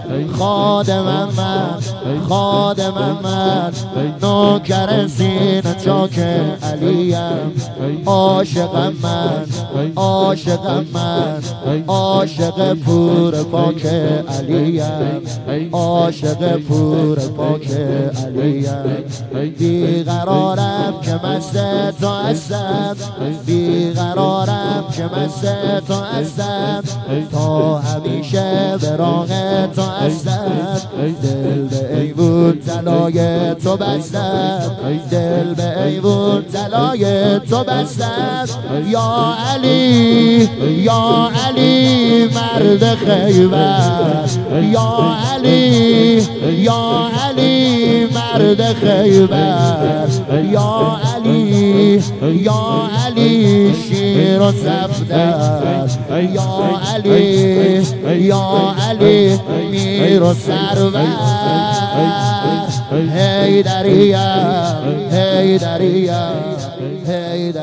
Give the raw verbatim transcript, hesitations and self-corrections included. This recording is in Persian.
خادم من خادم من نوکر سینه چاک علیم عاشقم من عاشقم من عاشق پور پاک علیم عاشق پور پاک علیم بیقرارم که مست تو هستم بیقرارم که مست تو هستم تا همیشه به راه تو هستم دل به ایوون طلای تو بستم دل به ایوون طلای تو بستم یا علی یا علی مرد خیبر یا علی یا علی مرد خیبر یا علی یا علی شیر و صفدر یا علی یا علی میر و سرور هی دریم هی دریم هی